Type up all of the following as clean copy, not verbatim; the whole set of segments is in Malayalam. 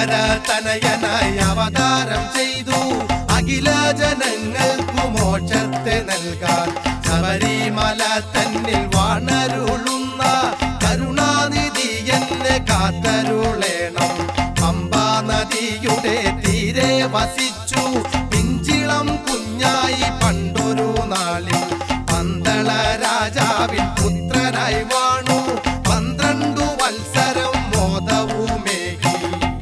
ഹരിഹര തനയനായി അവതാരം ചെയ്തു അഖില ജനങ്ങൾക്കു മോക്ഷത്തെ നൽകാൻ ശബരിമല തന്നിൽ വാണരുളുന്ന കരുണാനിധി എന്നെ കാത്തരുളേണം. പമ്പാ നദിയുടെ തീരെ വസിച്ചു പിഞ്ചിളം കുഞ്ഞായി പണ്ടൊരു നാളിൽ പന്തള രാജാവിൻ പുത്രനായി വാണു 12 വത്സരം മോദവുമേകി.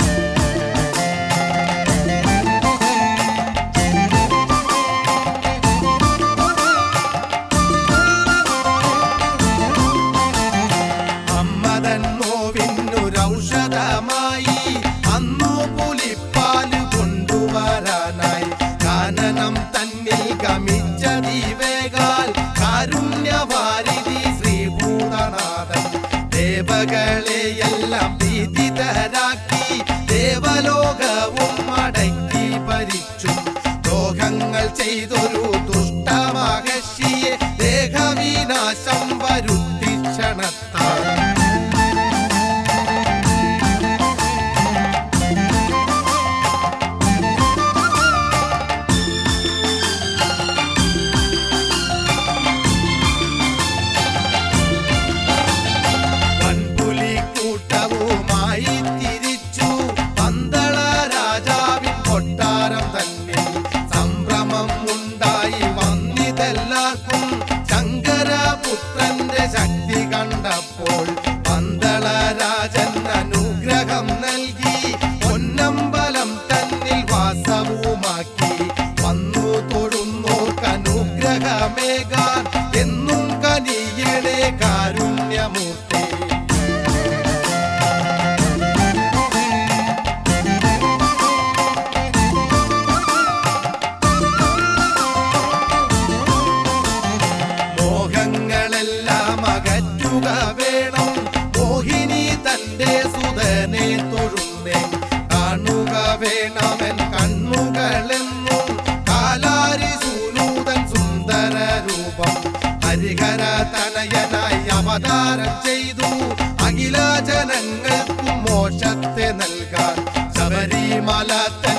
അമ്മതൻ നോവിനൊരൗഷധമായി അന്നു പുലിപ്പാല് കൊണ്ടുവരാനായി കാനനം തന്നിൽ ഗമിച്ച ദീവേകാൽ കാരുണ്യവാരിധി ശ്രീഭൂതനാഥൻ ദേവകളെയെല്ലാം ഭീതിതരാക്കി ദേവലോകവും അടക്കി ഭരിച്ചു. ദ്രോഹങ്ങൾ ചെയ്തൊരു ദുഷ്ടമഹർഷിയെ ദേഹവിനാശം വരുത്തി ക്ഷണത്താൽ. കൂട്ടവുമായി തിരിച്ചു പന്തള രാജാവിൻ കൊട്ടാരം തന്നെ സംഭ്രമം ഉണ്ടായി വന്നിതെല്ലാവർക്കും. ശങ്കരപുത്രന്റെ ശക്തി കണ്ടപ്പോൾ പന്തള രാജൻ അനുഗ്രഹം നൽകി പൊന്നമ്പലം തന്നിൽ വാസവുമാക്കി. വന്നു തൊഴുന്നോർക്ക് അനുഗ്രഹമേകാൻ എന്നും കനിയണേ കാരുണ്യമൂർത്തി. മോഹങ്ങളെല്ലാം അകറ്റുക വേണം മോഹിനി തന്റെ സുതനെ തൊഴുന്നേ. കാണുക വേണമെൻ കണ്ണുകളെന്നും കാലാരി സൂനൂതൻ സുന്ദര രൂപം. ഹരിഹര തനയനായി അവതാരം ചെയ്തു അഖില ജനങ്ങൾക്കും മോക്ഷത്തെ നൽകാൻ ശബരിമല